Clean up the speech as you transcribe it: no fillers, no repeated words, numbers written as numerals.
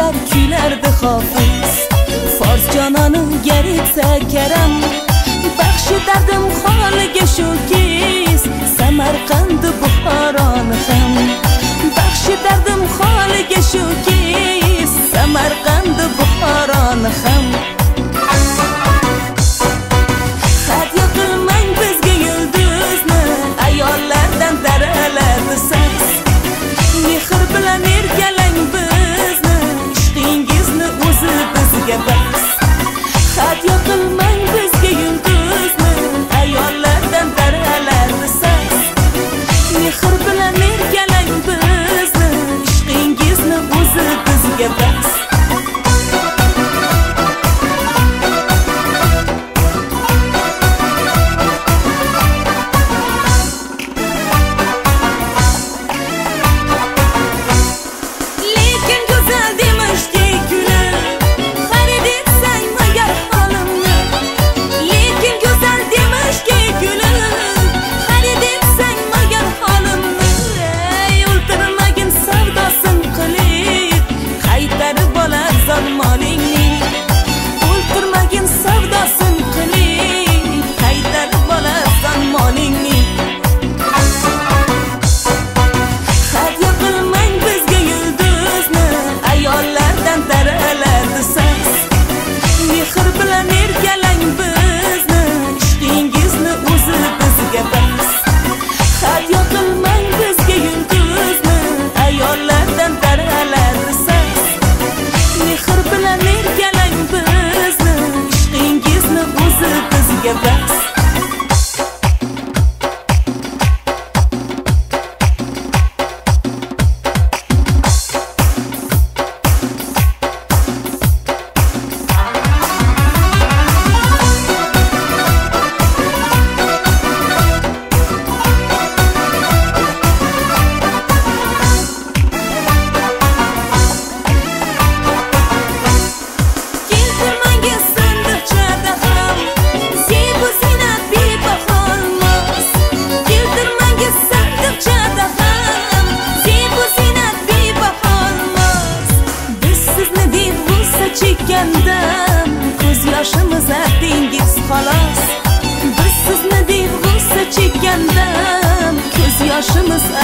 aylar kuylardi hofiz Fors jononi garitsa karam Baxshi dardim holiga shukiz Samarqand Buxoroni ham Baxshi dardim holiga shukiz Samarqand Buxoroni ham Xat yoqilmang bizga yulduzni Ayollardan taraladi sas Mehr bilan erkalang bizni Ishqingizni o'zi bizga bas Xat yoqilmang bizga yulduzni Ayollardan taraladi sas Mehr bilan erkalang bizni Ishqingizni o'zi bizga bas Ko'z yoshimiz ardingiz xolos Biz sizni deb g'ussa chekkandam Ko'z yoshimiz